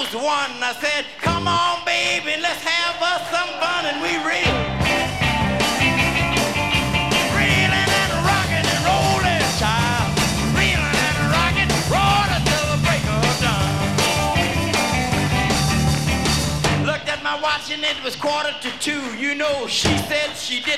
chose one. I said, come on, baby, let's have us some fun. And we reeled. Reeling and rocking and rolling, child. Reeling and rocking, rolled until the break of dawn. Looked at my watch and it was 1:45. You know, she said she didn't